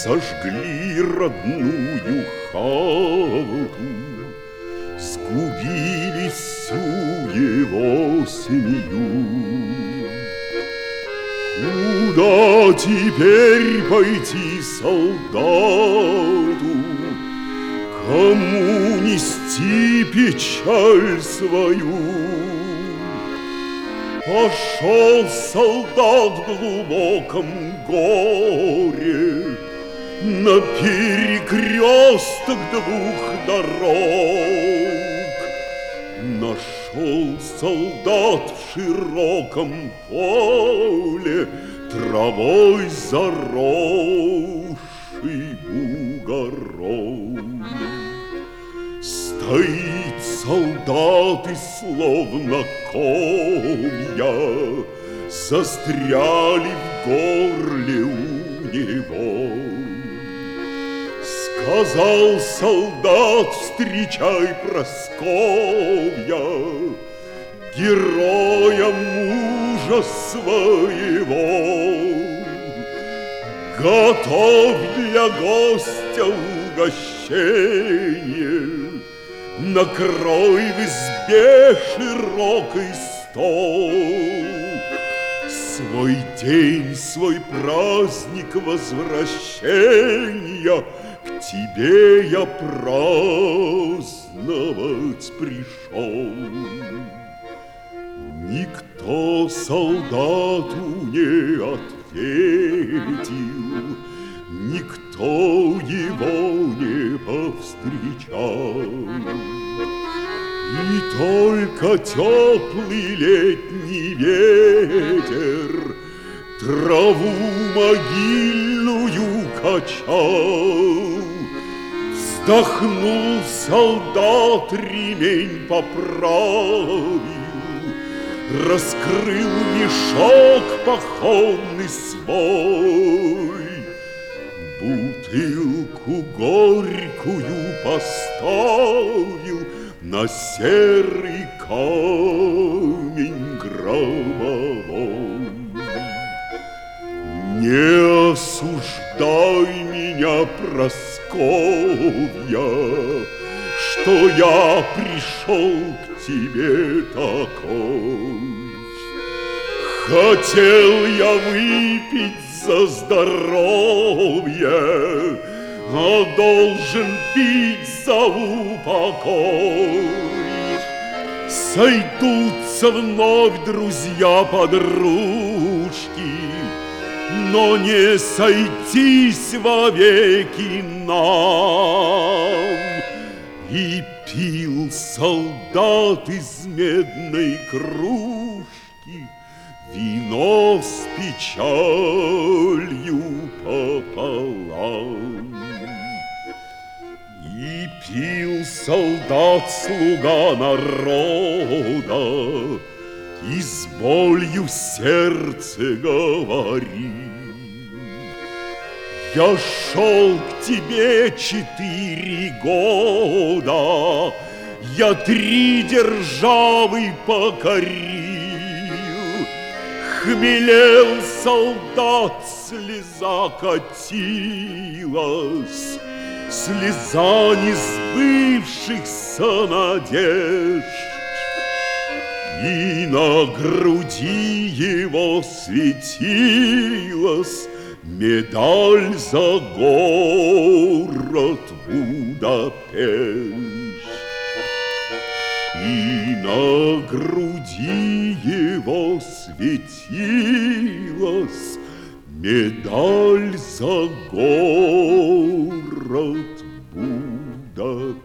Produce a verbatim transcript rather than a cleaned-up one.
Сожгли родную хату, сгубили всю его семью. Куда теперь пойти солдату? Кому нести печаль свою? Пошел солдат в глубоком горе на перекресток двух дорог. Нашел солдат в широком поле травой заросший бугорок. Стоит солдат и словно комья застряли в горле у него. Сказал солдат, встречай, Прасковья, героя мужа своего. Готовь для гостя угощение, накрой в избе широкий стол. Свой день, свой праздник возвращения к тебе я праздновать пришел. Никто солдату не ответил, никто его не повстречал. И только теплый летний ветер траву могильную качал. Вздохнул солдат, ремень поправил, раскрыл мешок пахонный свой. Бутылку горькую поставил на серый камень гробовой. Не осуждай меня, Прасковья, что я пришел к тебе такой. Хотел я выпить за здоровье, а должен пить за упокой. Сойдутся вновь друзья-подружки, но не сойтись вовеки нам. И пил солдат из медной кружки вино с печалью пополам. И пил солдат, слуга народа, и с болью в сердце говорит: я шел к тебе четыре года, я три державы покорил. Хмелел солдат, слеза катилась, слеза несбывшихся надежд. И на груди его светилась медаль за город Будапешт. И на груди его светилась медаль за город Будапешт.